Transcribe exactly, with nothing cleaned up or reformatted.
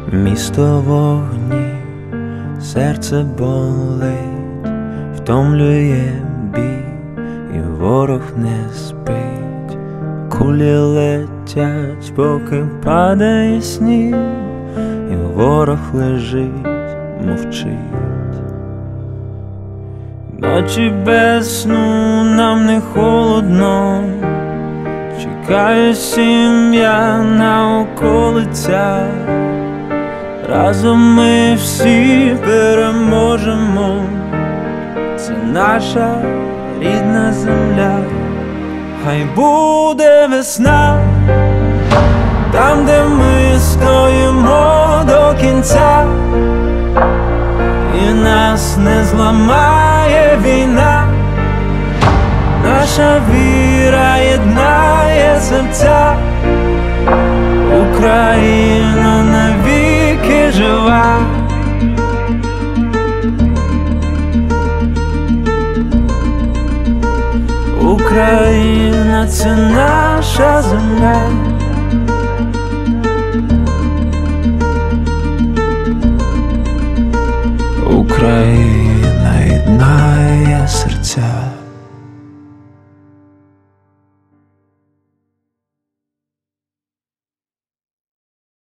Місто вогні, серце болить, втомлює бій, і ворог не спить. Кулі летять, поки падає сніг, і ворог лежить, мовчить. Ночі без сну, нам не холодно, чекає сім'я на околицях. Разом ми всі переможемо, це наша рідна земля. Хай буде весна, там, де ми стоїмо до кінця, і нас не зламає війна. Наша віра єднає серця, Україна навіки жива. Україна — це наша земля. Україна єднає серця.